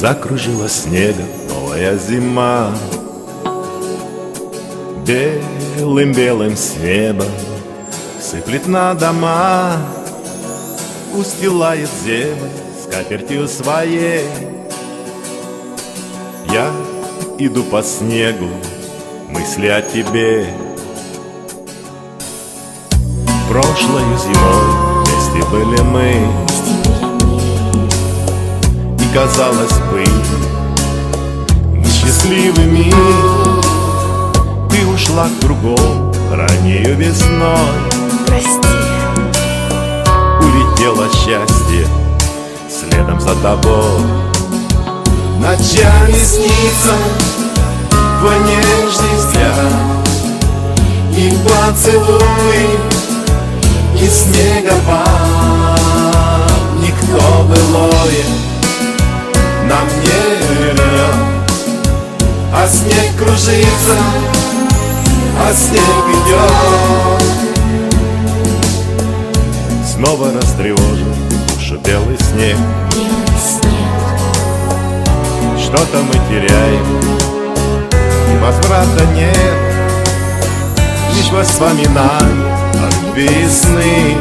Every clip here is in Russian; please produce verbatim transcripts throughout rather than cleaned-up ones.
Закружила снегом новая зима, белым-белым с неба сыплет на дома, устилает землю скатертью своей. Я иду по снегу, мысли о тебе. Прошлою зимой вместе были мы, и казалось бы, мы счастливыми. Ты ушла к другому раннею весной. Прости. Улетело счастье следом за тобой. Ночами снится твой нежный взгляд и поцелуй, и снегопад. Никто былое нам не вернет, а снег кружится, а снег идет. Снова растревожил душу белый снег. Белый снег. Что-то мы теряем, и возврата нет. Лишь воспоминания от весны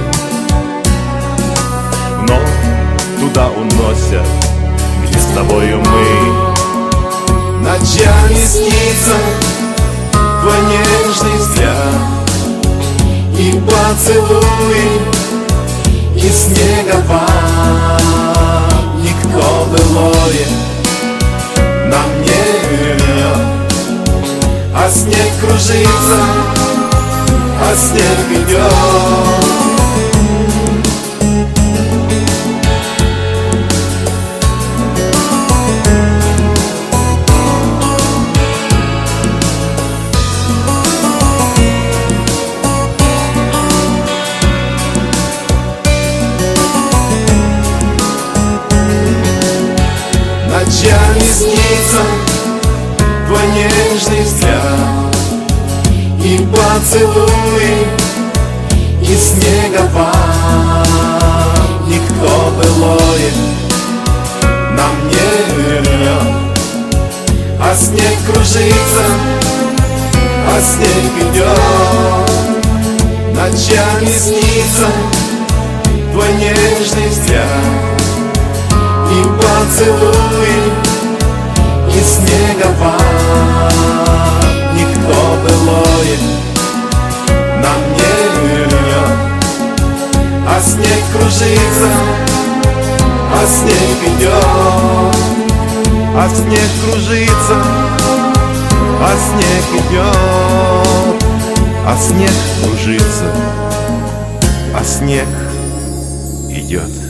вновь туда уносят, где с тобою мы. Ночами снится твой нежный взгляд и поцелуй, и снегопад. Никто былое нам не вернет, а снег кружится, а снег идет. Ночами снится твой нежный взгляд и поцелуй, и снегопад. Никто былое нам не вернет, а снег кружится, а снег идет. Ночами снится твой нежный взгляд и поцелуй, и снегопад. Никто былое нам не вернет, а снег кружится, а снег идет. А снег кружится, а снег идет. А снег кружится, а снег идет.